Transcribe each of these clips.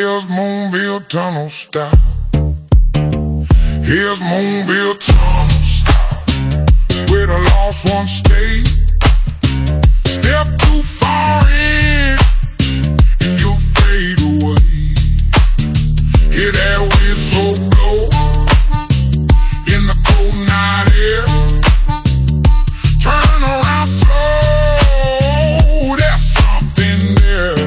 Here's Moonville Tunnel style. Here's Moonville Tunnel style, where the lost ones stay. Step too far in, and you'll fade away. Hear that whistle blow in the cold night air. Turn around slow, there's something there.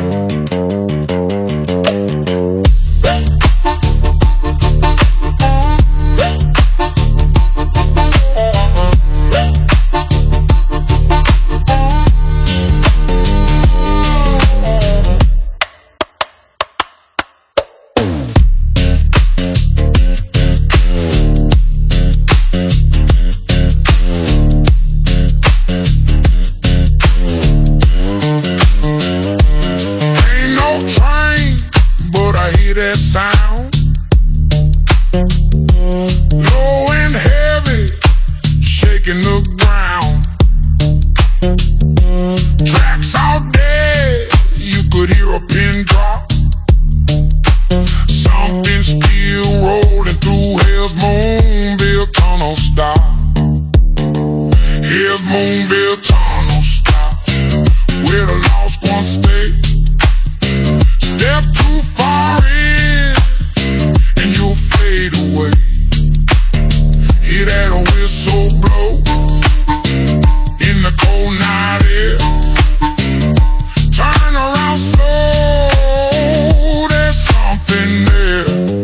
That sound low and heavy, shaking the ground. Tracks all dead, you could hear a pin drop. Something still rolling through Hell's Moonville Tunnel style. Here's Moonville Tunnel style, where the lost ones stay. Step too far in, and you'll fade away. Hear that whistle blow in the cold night air. Turn around slow, there's something there.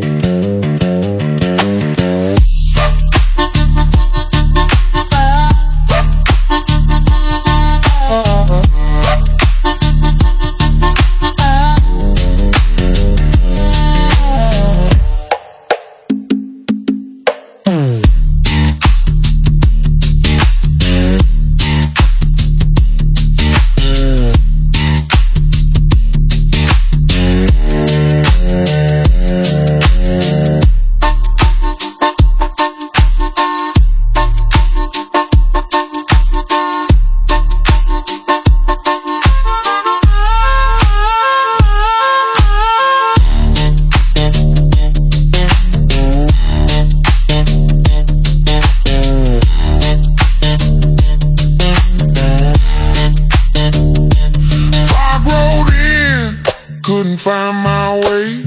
Couldn't find my way.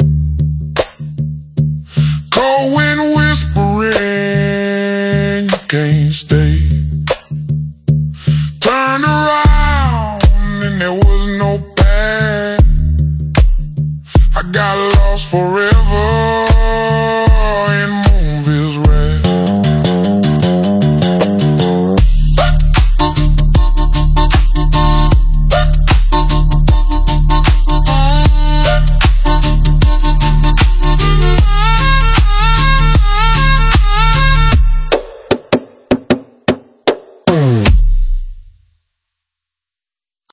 Cold wind whispering, you can't stay. Turned around and there was no path. I got lost forever.